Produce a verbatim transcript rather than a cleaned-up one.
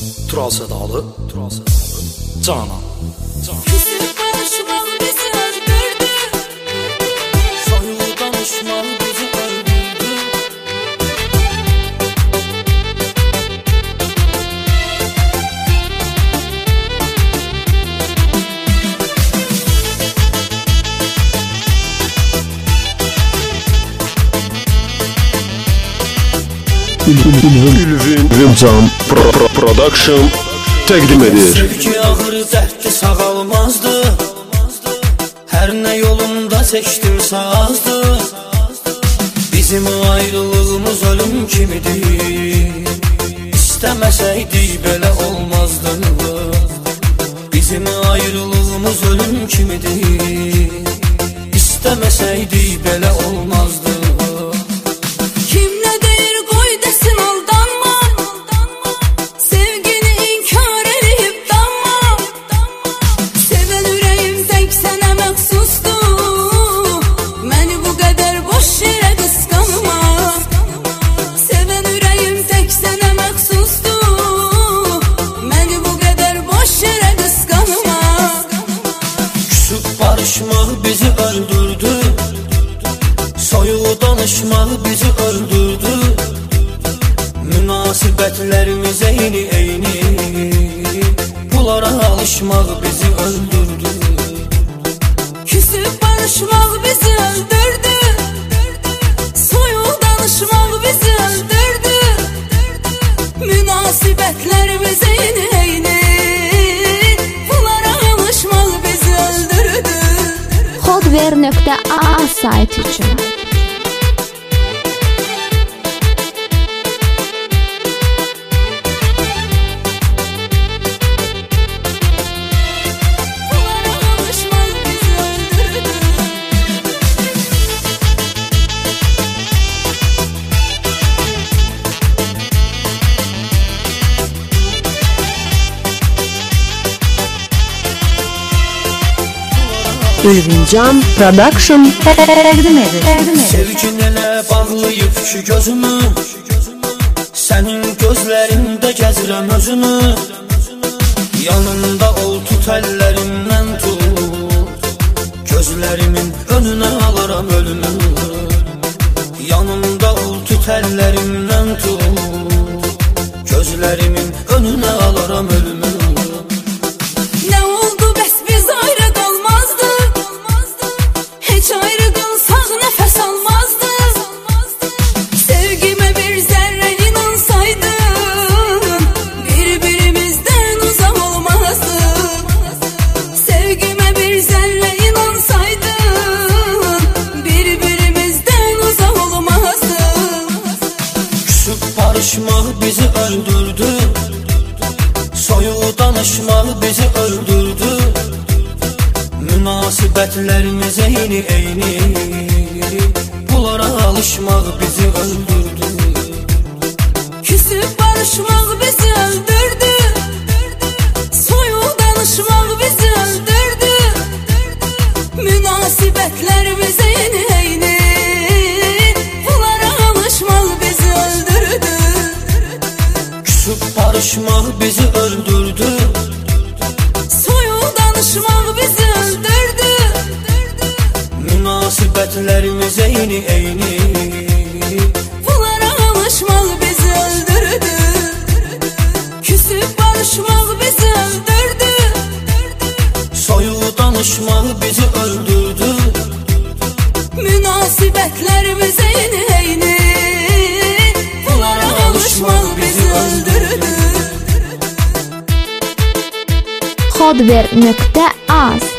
Tural Sədalı, Tural Sədalı, Canan, Canan. Küsüb barışmaq bizi öldürdü, Soyuq danışmaq bizi öldürdü. Ülvin Vimcan Pro Pro Production təqdim edir. Sevgi ağır dərddi sağalmazdı, hər nə yolunda seçdim sazdı. Bizim ayrılığımız ölüm kimidir, İstəməsəydik belə olmazdı. Bizim ayrılığımız ölüm kimidir, İstəməsəydik belə olmazdı. Barışmaq bizi öldürdü, soyuq danışmaq bizi öldürdü. Münasibətlərimiz eyni eyni, bunlara alışmaq bizi öldürdü. küsüb barışmaq bizi öldürdü, soyuq danışmaq bizi öldürdü. Münasibətlərimiz eyni eyni, bunlara alışmaq bizi öldürdü. Kodver nöqtə a sayt üçün Ülvincan Production təqdim edir. Sevgin elə bağlayıb ki gözümü, sənin gözlərində gəzirəm özümü. Yanında ol tut əllərimdən tut, gözlərimin önünə alaram ölümü. Yanında ol tut əllərimdən tut, gözlərimin önünə alaram ölümü. Ne oldu bəs biz ayrı qalmazdıq, heç ayrı qalsaq nəfəs almazdıq. Sevgimə bir zərrə inansaydın, bir-birimizdən uzaq olmazdıq. Sevgimə bir zərrə inansaydın, bir-birimizdən uzaq olmazdıq. Küsüb barışmaq bizi öldürdü, soyuq danışmaq bizi öldürdü. Münasibətlərimiz eyni eyni, bunlara alışmaq bizi öldürdü. Küsüb barışmaq bizi öldürdü, soyuq danışmaq bizi öldürdü. Münasibətlərimiz eyni eyni, bunlara alışmaq bizi öldürdü. Küsüb barışmaq bizi öldürdü, soyuq danışmaq bizi öldürdü. Münasibətlərimiz eyni eyni, Bunlara alışmaq bizi öldürdü. Küsüb barışmaq bizi öldürdü. soyuq danışmaq bizi öldürdü. Münasibətlərimiz eyni eyni, bunlara alışmaq bizi öldürdü. Kodver nöqtə a